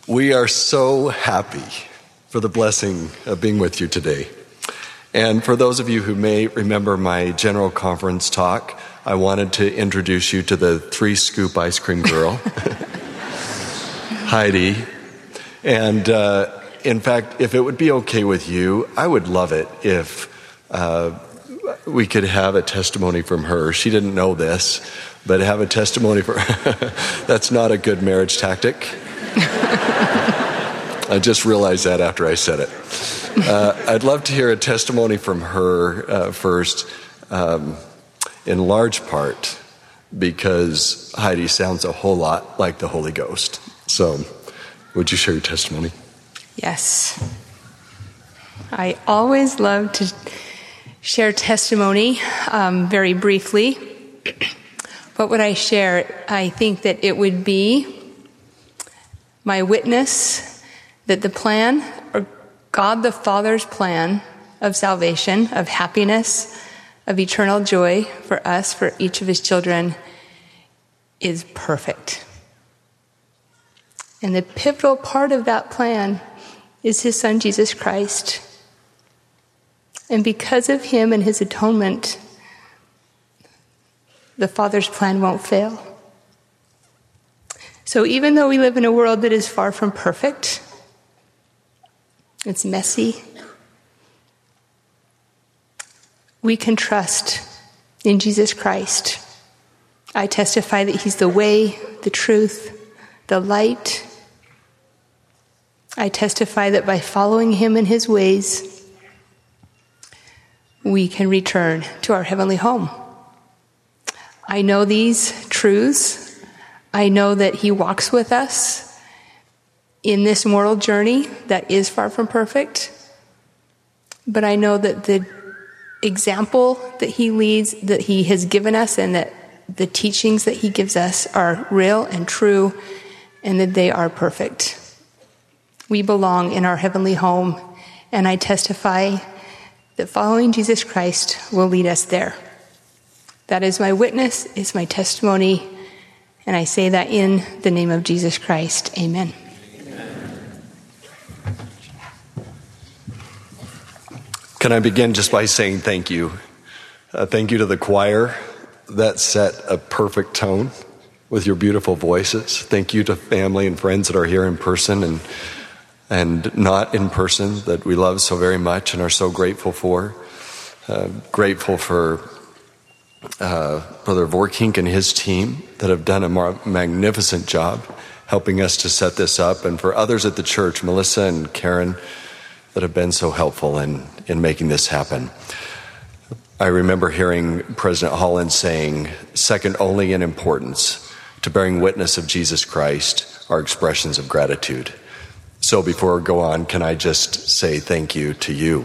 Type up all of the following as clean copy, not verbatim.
We are so happy for the blessing of being with you today. And for those of you who may remember my general conference talk, I wanted to introduce you to the 3-scoop ice cream girl, Heidi. And in fact, if it would be okay with you, I would love it if we could have a testimony from her. She didn't know this, but have a testimony for that's not a good marriage tactic. I just realized that after I said it. I'd love to hear a testimony from her first, in large part because Heidi sounds a whole lot like the Holy Ghost. So, would you share your testimony? Yes. I always love to share testimony very briefly. What would I share? I think that it would be my witness that the plan, or God the Father's plan of salvation, of happiness, of eternal joy for us, for each of his children, is perfect. And the pivotal part of that plan is his son, Jesus Christ. And because of him and his atonement, the Father's plan won't fail. So even though we live in a world that is far from perfect, it's messy, we can trust in Jesus Christ. I testify that he's the way, the truth, the light. I testify that by following him in his ways, we can return to our heavenly home. I know these truths. I know that he walks with us in this moral journey that is far from perfect. But I know that the example that he leads, that he has given us, and that the teachings that he gives us are real and true, and that they are perfect. We belong in our heavenly home, and I testify that following Jesus Christ will lead us there. That is my witness, it's my testimony, and I say that in the name of Jesus Christ. Amen. Can I begin just by saying thank you? Thank you to the choir that set a perfect tone with your beautiful voices. Thank you to family and friends that are here in person and not in person that we love so very much and are so grateful for. Grateful for Brother Vorkink and his team that have done a magnificent job helping us to set this up, and for others at the church, Melissa and Karen, that have been so helpful in making this happen. I remember hearing President Holland saying, second only in importance to bearing witness of Jesus Christ are expressions of gratitude. So before I go on, can I just say thank you to you?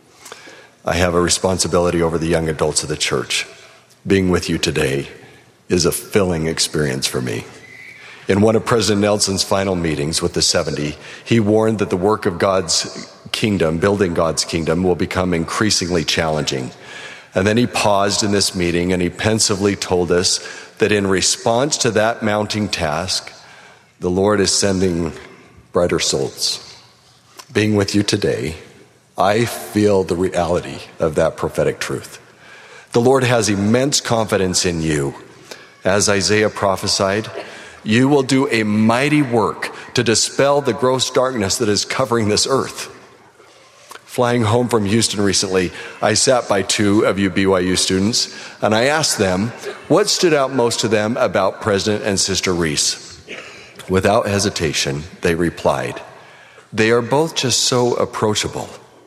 I have a responsibility over the young adults of the church. Being with you today is a filling experience for me. In one of President Nelson's final meetings with the 70, he warned that the work of God's kingdom, building God's kingdom, will become increasingly challenging. And then he paused in this meeting and he pensively told us that in response to that mounting task, the Lord is sending brighter souls. Being with you today, I feel the reality of that prophetic truth. The Lord has immense confidence in you. As Isaiah prophesied, you will do a mighty work to dispel the gross darkness that is covering this earth. Flying home from Houston recently, I sat by two of you BYU students, and I asked them what stood out most to them about President and Sister Reese. Without hesitation, they replied, they are both just so approachable.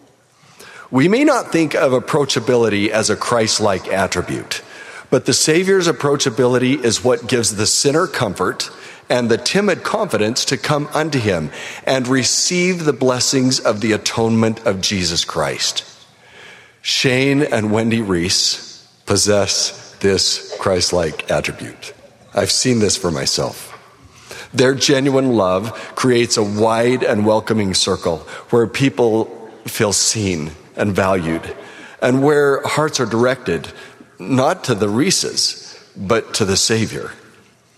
We may not think of approachability as a Christ-like attribute, but the Savior's approachability is what gives the sinner comfort and the timid confidence to come unto him and receive the blessings of the atonement of Jesus Christ. Shane and Wendy Reese possess this Christ-like attribute. I've seen this for myself. Their genuine love creates a wide and welcoming circle where people feel seen and valued, and where hearts are directed not to the Reeses, but to the Savior.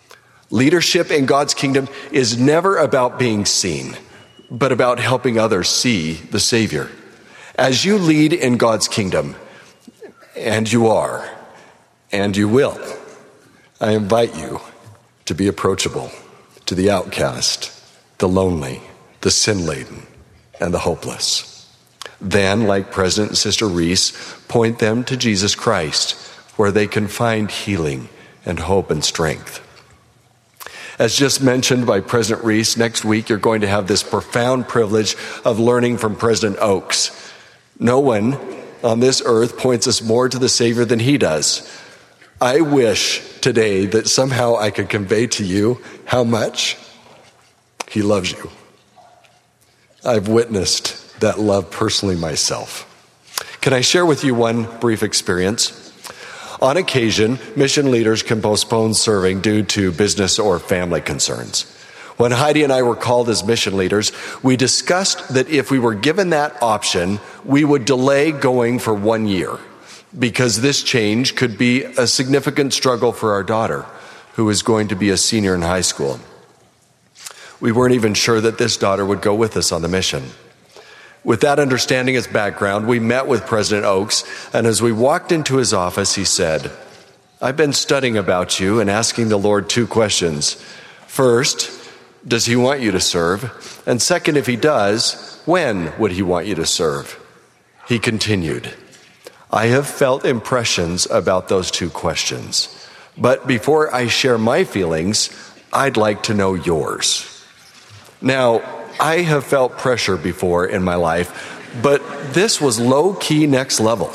Leadership in God's kingdom is never about being seen, but about helping others see the Savior. As you lead in God's kingdom, and you are, and you will, I invite you to be approachable to the outcast, the lonely, the sin-laden, and the hopeless. Then, like President and Sister Reese, point them to Jesus Christ, where they can find healing and hope and strength. As just mentioned by President Reese, next week you're going to have this profound privilege of learning from President Oaks. No one on this earth points us more to the Savior than he does. I wish today that somehow I could convey to you how much he loves you. I've witnessed that love personally myself. Can I share with you one brief experience? On occasion, mission leaders can postpone serving due to business or family concerns. When Heidi and I were called as mission leaders, we discussed that if we were given that option, we would delay going for 1 year, because this change could be a significant struggle for our daughter, who is going to be a senior in high school. We weren't even sure that this daughter would go with us on the mission. With that understanding as background, we met with President Oaks, and as we walked into his office, he said, "I've been studying about you and asking the Lord 2 questions. First, does he want you to serve? And second, if he does, when would he want you to serve?" He continued, "I have felt impressions about those 2 questions, but before I share my feelings, I'd like to know yours." Now, I have felt pressure before in my life, but this was low-key next level.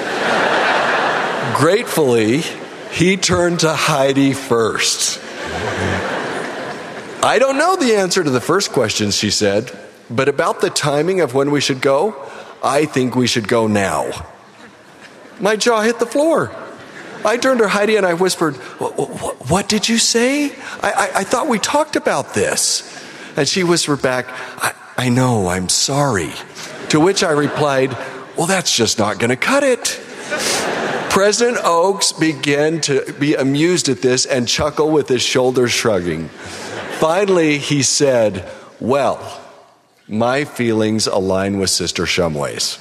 Gratefully, he turned to Heidi first. "I don't know the answer to the first question," she said, "but about the timing of when we should go, I think we should go now." My jaw hit the floor. I turned to Heidi and I whispered, "What did you say? I thought we talked about this." And she whispered back, I know, I'm sorry." To which I replied, "Well, that's just not going to cut it." President Oaks began to be amused at this and chuckle with his shoulders shrugging. Finally, he said, "Well, my feelings align with Sister Shumway's."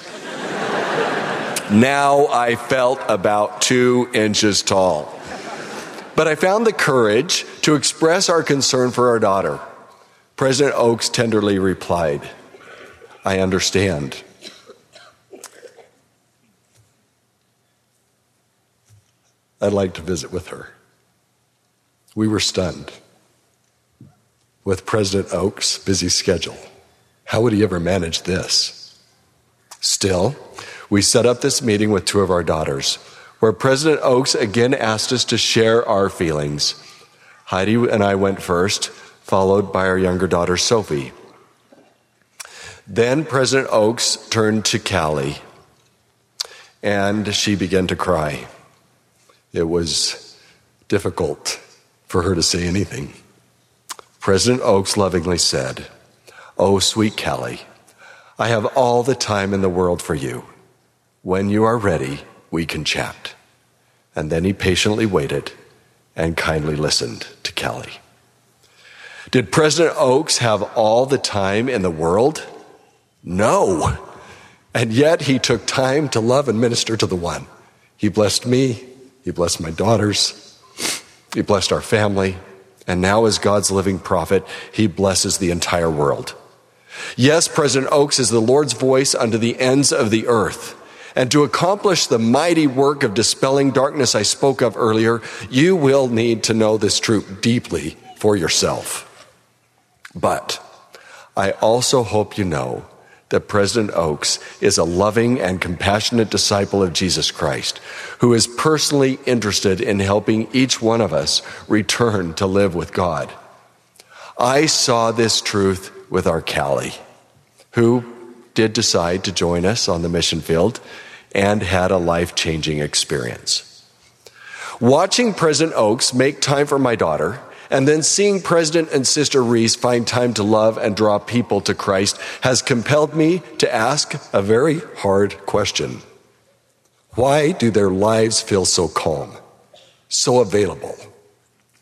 Now I felt about 2 inches tall. But I found the courage to express our concern for our daughter. President Oaks tenderly replied, "I understand. I'd like to visit with her." We were stunned. With President Oaks' busy schedule, how would he ever manage this? Still, we set up this meeting with 2 of our daughters, where President Oaks again asked us to share our feelings. Heidi and I went first, followed by our younger daughter, Sophie. Then President Oaks turned to Callie, and she began to cry. It was difficult for her to say anything. President Oaks lovingly said, "Oh, sweet Callie, I have all the time in the world for you. When you are ready, we can chat." And then he patiently waited and kindly listened to Callie. Did President Oaks have all the time in the world? No. And yet he took time to love and minister to the one. He blessed me. He blessed my daughters. He blessed our family. And now as God's living prophet, he blesses the entire world. Yes, President Oaks is the Lord's voice unto the ends of the earth. And to accomplish the mighty work of dispelling darkness I spoke of earlier, you will need to know this truth deeply for yourself. But I also hope you know that President Oaks is a loving and compassionate disciple of Jesus Christ, who is personally interested in helping each one of us return to live with God. I saw this truth with our Callie, who did decide to join us on the mission field and had a life-changing experience. Watching President Oaks make time for my daughter, and then seeing President and Sister Reese find time to love and draw people to Christ has compelled me to ask a very hard question. Why do their lives feel so calm, so available,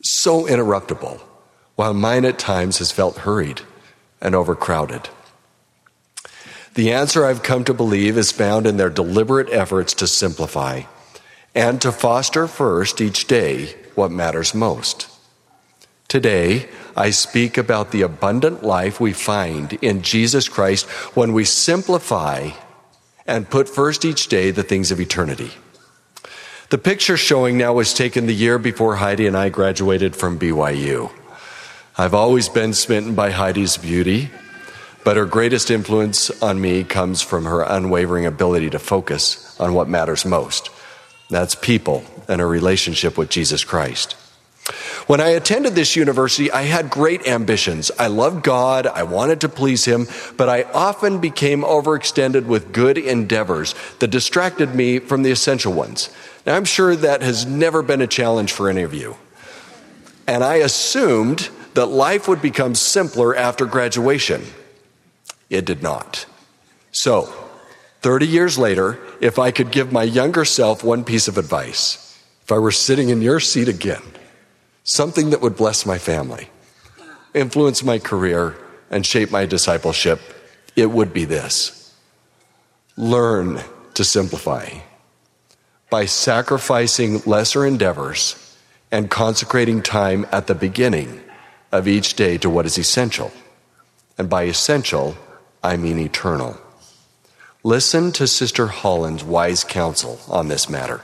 so interruptible, while mine at times has felt hurried and overcrowded. The answer I've come to believe is found in their deliberate efforts to simplify and to foster first each day what matters most. Today, I speak about the abundant life we find in Jesus Christ when we simplify and put first each day the things of eternity. The picture showing now was taken the year before Heidi and I graduated from BYU. I've always been smitten by Heidi's beauty, but her greatest influence on me comes from her unwavering ability to focus on what matters most. That's people and her relationship with Jesus Christ. When I attended this university, I had great ambitions. I loved God, I wanted to please Him, but I often became overextended with good endeavors that distracted me from the essential ones. Now, I'm sure that has never been a challenge for any of you. And I assumed that life would become simpler after graduation. It did not. So, 30 years later, if I could give my younger self one piece of advice, if I were sitting in your seat again, something that would bless my family, influence my career, and shape my discipleship, it would be this: learn to simplify by sacrificing lesser endeavors and consecrating time at the beginning of each day to what is essential. And by essential, I mean eternal. Listen to Sister Holland's wise counsel on this matter.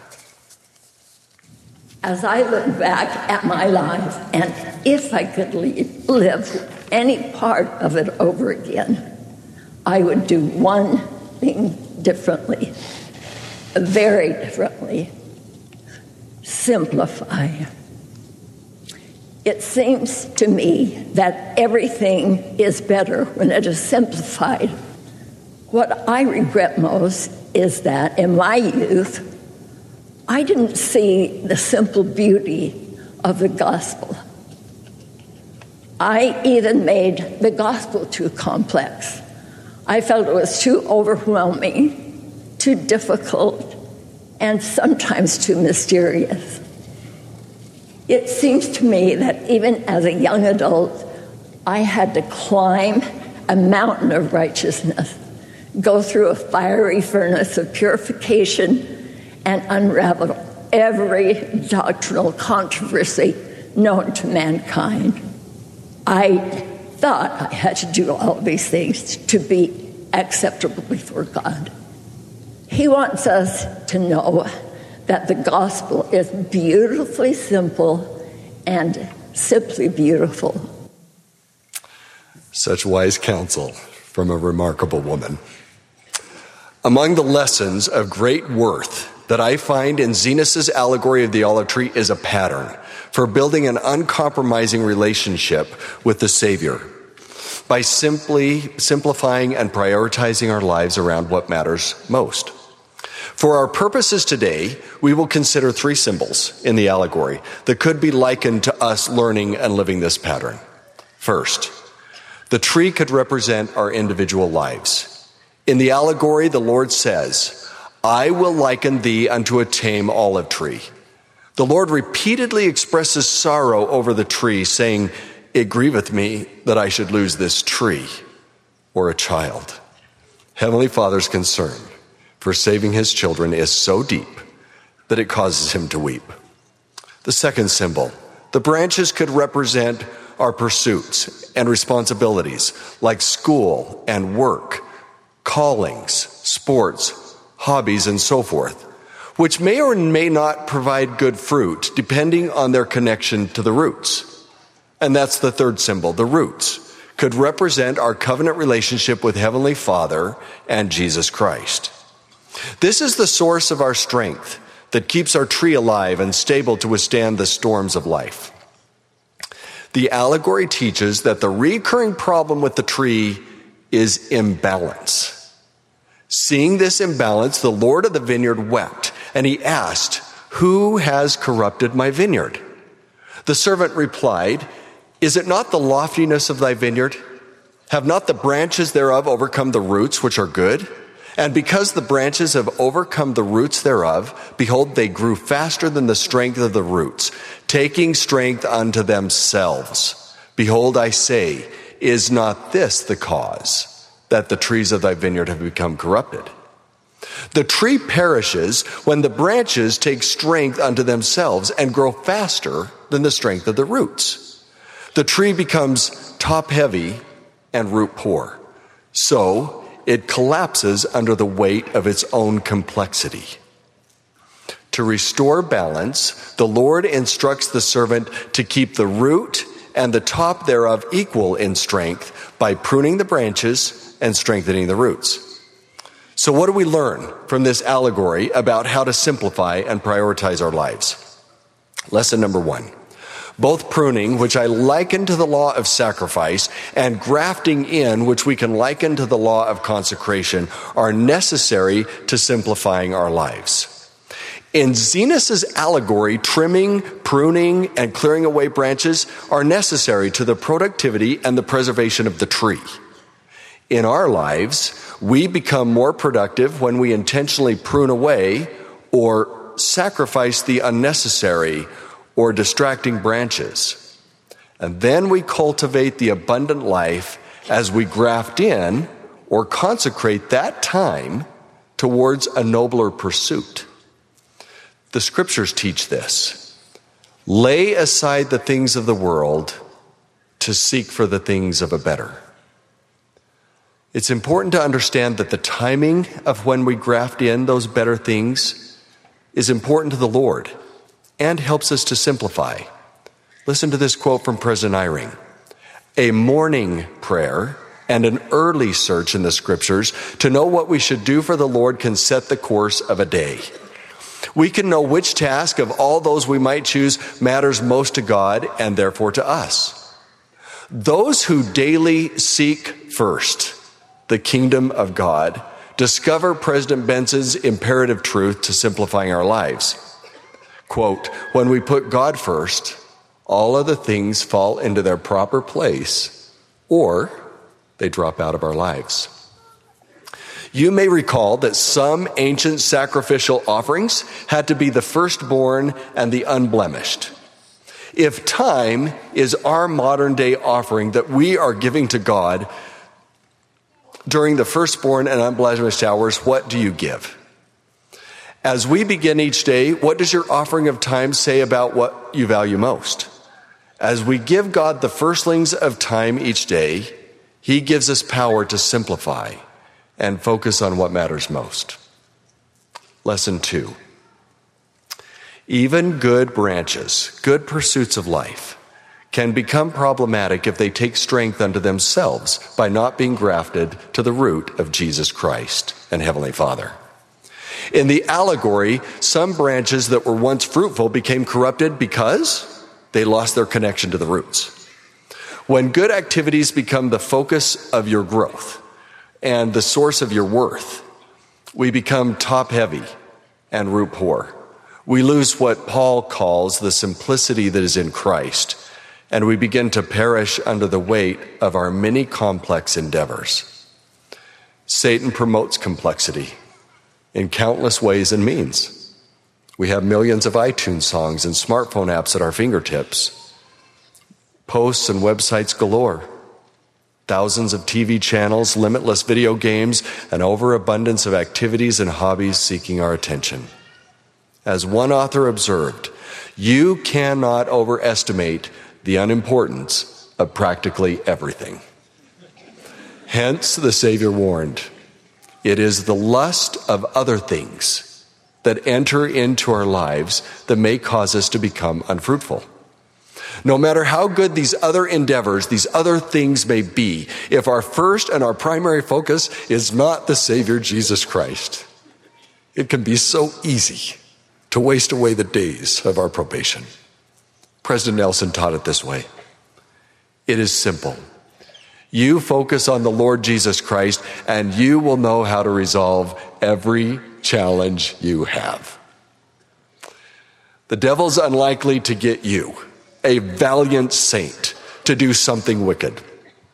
As I look back at my life, and if I could live any part of it over again, I would do one thing differently, very differently: simplify. It seems to me that everything is better when it is simplified. What I regret most is that in my youth, I didn't see the simple beauty of the gospel. I even made the gospel too complex. I felt it was too overwhelming, too difficult, and sometimes too mysterious. It seems to me that even as a young adult, I had to climb a mountain of righteousness, go through a fiery furnace of purification, and unravel every doctrinal controversy known to mankind. I thought I had to do all these things to be acceptable before God. He wants us to know that the gospel is beautifully simple and simply beautiful. Such wise counsel from a remarkable woman. Among the lessons of great worth that I find in Zenas' allegory of the olive tree is a pattern for building an uncompromising relationship with the Savior by simply simplifying and prioritizing our lives around what matters most. For our purposes today, we will consider three symbols in the allegory that could be likened to us learning and living this pattern. First, the tree could represent our individual lives. In the allegory, the Lord says, "I will liken thee unto a tame olive tree." The Lord repeatedly expresses sorrow over the tree, saying, "It grieveth me that I should lose this tree," or a child. Heavenly Father's concern for saving His children is so deep that it causes Him to weep. The second symbol, the branches could represent our pursuits and responsibilities like school and work, callings, sports, hobbies, and so forth, which may or may not provide good fruit depending on their connection to the roots. And that's the third symbol, the roots, could represent our covenant relationship with Heavenly Father and Jesus Christ. This is the source of our strength that keeps our tree alive and stable to withstand the storms of life. The allegory teaches that the recurring problem with the tree is imbalance. Seeing this imbalance, the Lord of the vineyard wept, and he asked, "Who has corrupted my vineyard?" The servant replied, "Is it not the loftiness of thy vineyard? Have not the branches thereof overcome the roots which are good? And because the branches have overcome the roots thereof, behold, they grew faster than the strength of the roots, taking strength unto themselves. Behold, I say, is not this the cause that the trees of thy vineyard have become corrupted? The tree perishes when the branches take strength unto themselves and grow faster than the strength of the roots. The tree becomes top heavy and root poor. So it collapses under the weight of its own complexity. To restore balance, the Lord instructs the servant to keep the root and the top thereof equal in strength by pruning the branches and strengthening the roots. So what do we learn from this allegory about how to simplify and prioritize our lives? Lesson number 1. Both pruning, which I liken to the law of sacrifice, and grafting in, which we can liken to the law of consecration, are necessary to simplifying our lives. In Zenos's allegory, trimming, pruning, and clearing away branches are necessary to the productivity and the preservation of the tree. In our lives, we become more productive when we intentionally prune away or sacrifice the unnecessary or distracting branches. And then we cultivate the abundant life as we graft in or consecrate that time towards a nobler pursuit. The scriptures teach this. Lay aside the things of the world to seek for the things of a better. It's important to understand that the timing of when we graft in those better things is important to the Lord and helps us to simplify. Listen to this quote from President Eyring. A morning prayer and an early search in the scriptures to know what we should do for the Lord can set the course of a day. We can know which task of all those we might choose matters most to God and therefore to us. Those who daily seek first the kingdom of God discover President Benz's imperative truth to simplifying our lives. Quote, when we put God first, all other things fall into their proper place or they drop out of our lives. You may recall that some ancient sacrificial offerings had to be the firstborn and the unblemished. If time is our modern day offering that we are giving to God during the firstborn and unblemished hours, what do you give? As we begin each day, what does your offering of time say about what you value most? As we give God the firstlings of time each day, He gives us power to simplify and focus on what matters most. Lesson 2. Even good branches, good pursuits of life, can become problematic if they take strength unto themselves by not being grafted to the root of Jesus Christ and Heavenly Father. In the allegory, some branches that were once fruitful became corrupted because they lost their connection to the roots. When good activities become the focus of your growth and the source of your worth, we become top heavy and root poor. We lose what Paul calls the simplicity that is in Christ, and we begin to perish under the weight of our many complex endeavors. Satan promotes complexity in countless ways and means. We have millions of iTunes songs and smartphone apps at our fingertips, posts and websites galore, thousands of TV channels, limitless video games, an overabundance of activities and hobbies seeking our attention. As one author observed, you cannot overestimate the unimportance of practically everything. Hence, the Savior warned, it is the lust of other things that enter into our lives that may cause us to become unfruitful. No matter how good these other endeavors, these other things may be, if our first and our primary focus is not the Savior Jesus Christ, it can be so easy to waste away the days of our probation. President Nelson taught it this way. It is simple. You focus on the Lord Jesus Christ, and you will know how to resolve every challenge you have. The devil's unlikely to get you, a valiant saint, to do something wicked.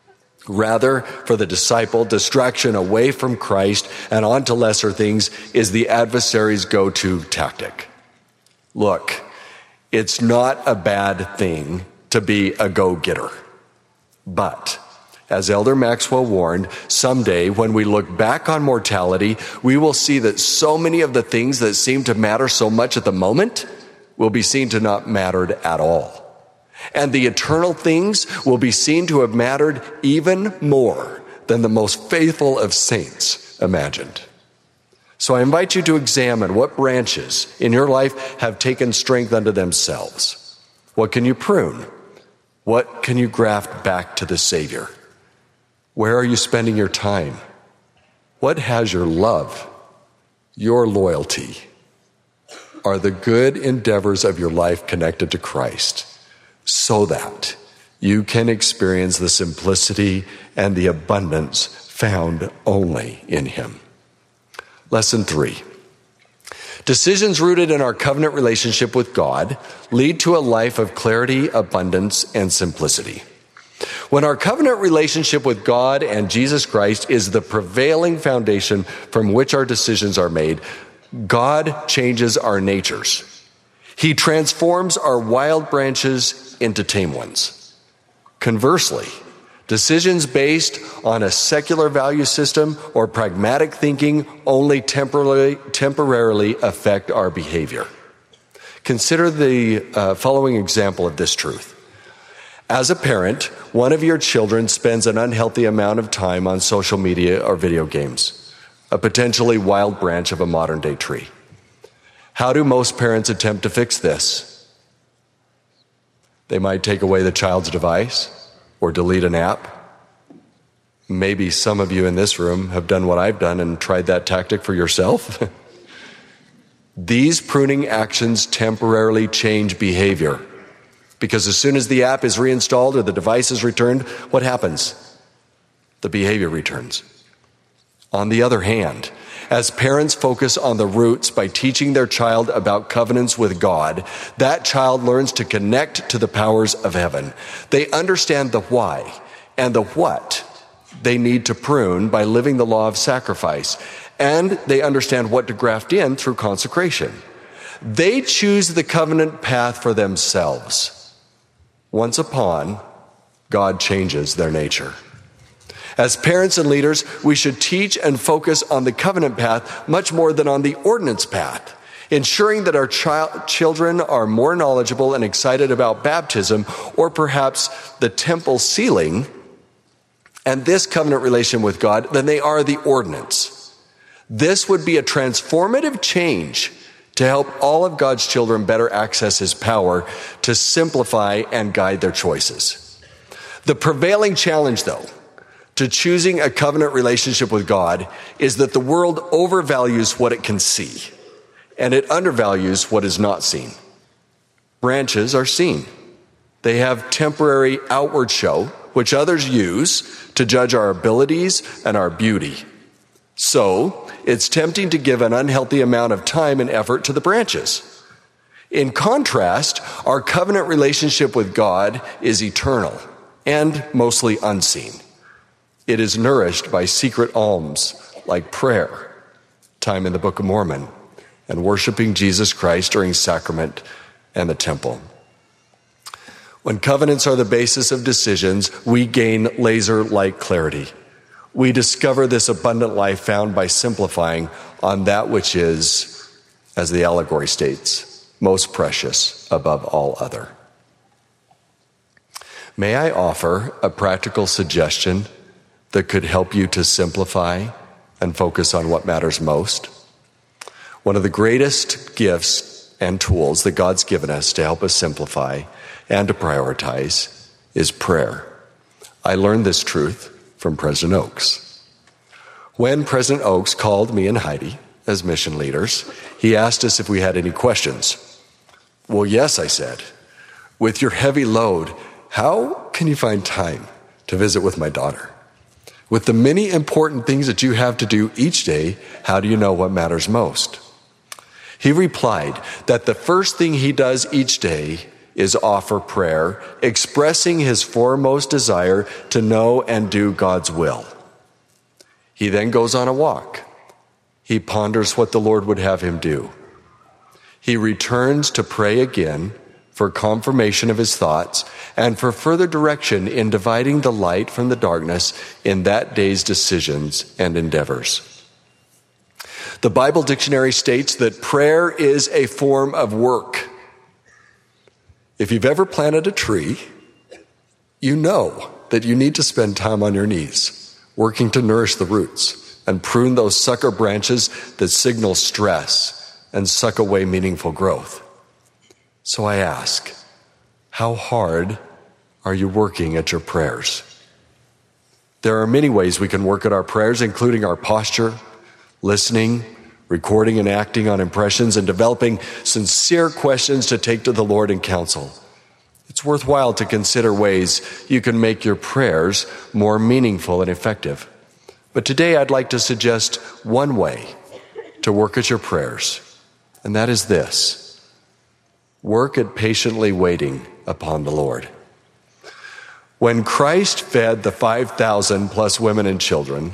Rather, for the disciple, distraction away from Christ and onto lesser things is the adversary's go-to tactic. Look, it's not a bad thing to be a go-getter. But, as Elder Maxwell warned, someday when we look back on mortality, we will see that so many of the things that seem to matter so much at the moment will be seen to not mattered at all. And the eternal things will be seen to have mattered even more than the most faithful of saints imagined. So I invite you to examine what branches in your life have taken strength unto themselves. What can you prune? What can you graft back to the Savior? Where are you spending your time? What has your love, your loyalty? Are the good endeavors of your life connected to Christ so that you can experience the simplicity and the abundance found only in Him? Lesson 3. Decisions rooted in our covenant relationship with God lead to a life of clarity, abundance, and simplicity. When our covenant relationship with God and Jesus Christ is the prevailing foundation from which our decisions are made, God changes our natures. He transforms our wild branches into tame ones. Conversely, decisions based on a secular value system or pragmatic thinking only temporarily affect our behavior. Consider the following example of this truth. As a parent, one of your children spends an unhealthy amount of time on social media or video games, a potentially wild branch of a modern-day tree. How do most parents attempt to fix this? They might take away the child's device or delete an app. Maybe some of you in this room have done what I've done and tried that tactic for yourself. These pruning actions temporarily change behavior, because as soon as the app is reinstalled or the device is returned, what happens? The behavior returns. On the other hand, as parents focus on the roots by teaching their child about covenants with God, that child learns to connect to the powers of heaven. They understand the why and the what they need to prune by living the law of sacrifice, and they understand what to graft in through consecration. They choose the covenant path for themselves. Once upon, God changes their nature. As parents and leaders, we should teach and focus on the covenant path much more than on the ordinance path, ensuring that our children are more knowledgeable and excited about baptism, or perhaps the temple sealing and this covenant relation with God, than they are the ordinance. This would be a transformative change to help all of God's children better access His power to simplify and guide their choices. The prevailing challenge, though, to choosing a covenant relationship with God is that the world overvalues what it can see, and it undervalues what is not seen. Branches are seen. They have temporary outward show, which others use to judge our abilities and our beauty. So, it's tempting to give an unhealthy amount of time and effort to the branches. In contrast, our covenant relationship with God is eternal and mostly unseen. It is nourished by secret alms like prayer, time in the Book of Mormon, and worshiping Jesus Christ during sacrament and the temple. When covenants are the basis of decisions, we gain laser-like clarity. We discover this abundant life found by simplifying on that which is, as the allegory states, most precious above all other. May I offer a practical suggestion that could help you to simplify and focus on what matters most? One of the greatest gifts and tools that God's given us to help us simplify and to prioritize is prayer. I learned this truth from President Oaks. When President Oaks called me and Heidi as mission leaders, he asked us if we had any questions. Well, yes, I said. With your heavy load, how can you find time to visit with my daughter? With the many important things that you have to do each day, how do you know what matters most? He replied that the first thing he does each day is offer prayer, expressing his foremost desire to know and do God's will. He then goes on a walk. He ponders what the Lord would have him do. He returns to pray again for confirmation of his thoughts and for further direction in dividing the light from the darkness in that day's decisions and endeavors. The Bible dictionary states that prayer is a form of work. If you've ever planted a tree, you know that you need to spend time on your knees, working to nourish the roots and prune those sucker branches that signal stress and suck away meaningful growth. So I ask, how hard are you working at your prayers? There are many ways we can work at our prayers, including our posture, listening, recording and acting on impressions, and developing sincere questions to take to the Lord in counsel. It's worthwhile to consider ways you can make your prayers more meaningful and effective. But today I'd like to suggest one way to work at your prayers, and that is this: work at patiently waiting upon the Lord. When Christ fed the 5,000 plus women and children,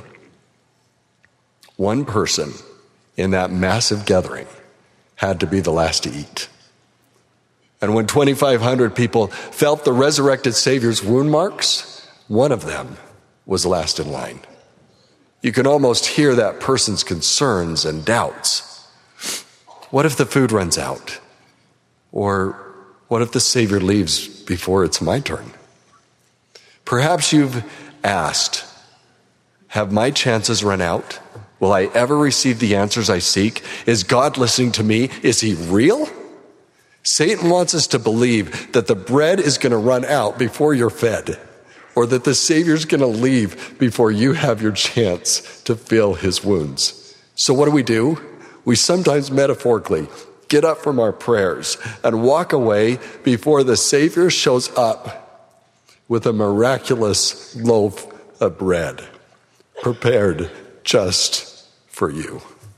one person in that massive gathering had to be the last to eat. And when 2,500 people felt the resurrected Savior's wound marks, one of them was last in line. You can almost hear that person's concerns and doubts. What if the food runs out? Or what if the Savior leaves before it's my turn? Perhaps you've asked, have my chances run out? Will I ever receive the answers I seek? Is God listening to me? Is he real? Satan wants us to believe that the bread is going to run out before you're fed, or that the Savior's going to leave before you have your chance to fill his wounds. So what do? We sometimes metaphorically get up from our prayers and walk away before the Savior shows up with a miraculous loaf of bread prepared just for you.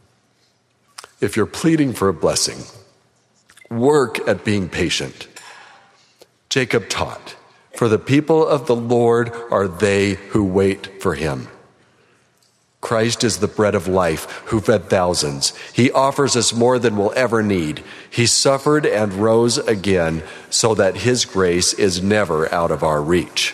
If you're pleading for a blessing, work at being patient. Jacob taught, "For the people of the Lord are they who wait for him." Christ is the bread of life who fed thousands. He offers us more than we'll ever need. He suffered and rose again so that his grace is never out of our reach.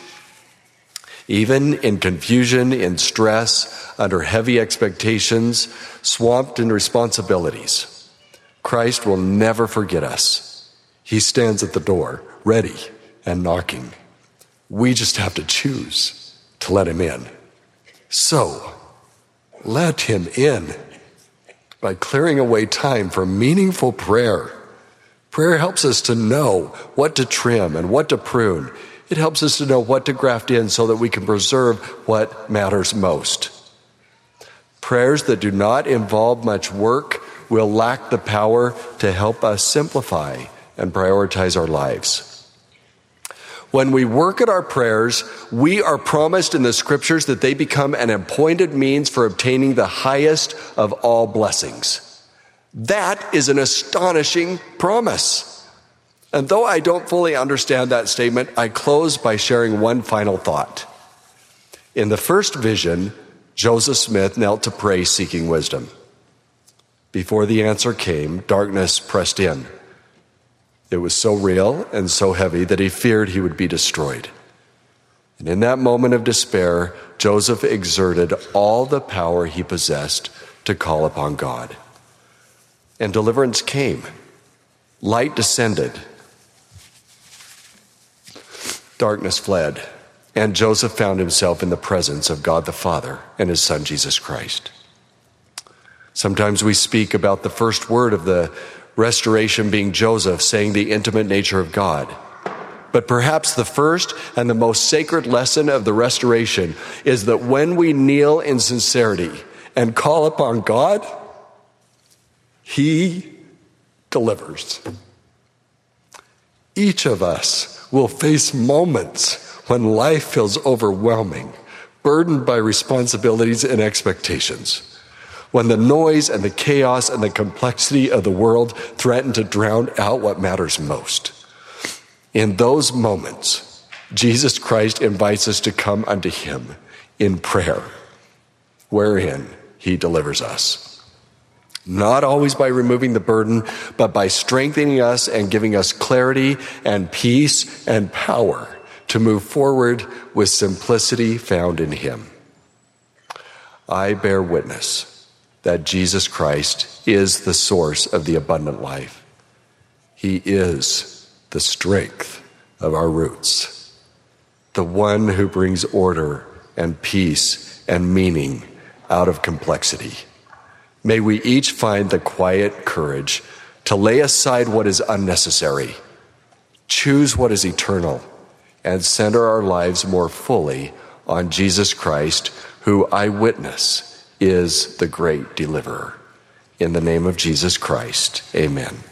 Even in confusion, in stress, under heavy expectations, swamped in responsibilities, Christ will never forget us. He stands at the door, ready and knocking. We just have to choose to let him in. So, let him in by clearing away time for meaningful prayer. Prayer helps us to know what to trim and what to prune. It helps us to know what to graft in so that we can preserve what matters most. Prayers that do not involve much work will lack the power to help us simplify and prioritize our lives. When we work at our prayers, we are promised in the scriptures that they become an appointed means for obtaining the highest of all blessings. That is an astonishing promise. And though I don't fully understand that statement, I close by sharing one final thought. In the first vision, Joseph Smith knelt to pray seeking wisdom. Before the answer came, darkness pressed in. It was so real and so heavy that he feared he would be destroyed. And in that moment of despair, Joseph exerted all the power he possessed to call upon God. And deliverance came. Light descended. Darkness fled. And Joseph found himself in the presence of God the Father and his Son, Jesus Christ. Sometimes we speak about the first word of the restoration being Joseph saying the intimate nature of God. But perhaps the first and the most sacred lesson of the restoration is that when we kneel in sincerity and call upon God, he delivers. Each of us will face moments when life feels overwhelming, burdened by responsibilities and expectations. When the noise and the chaos and the complexity of the world threaten to drown out what matters most. In those moments, Jesus Christ invites us to come unto him in prayer, wherein he delivers us. Not always by removing the burden, but by strengthening us and giving us clarity and peace and power to move forward with simplicity found in him. I bear witness that Jesus Christ is the source of the abundant life. He is the strength of our roots, the one who brings order and peace and meaning out of complexity. May we each find the quiet courage to lay aside what is unnecessary, choose what is eternal, and center our lives more fully on Jesus Christ, who I witness is the great deliverer. In the name of Jesus Christ, amen.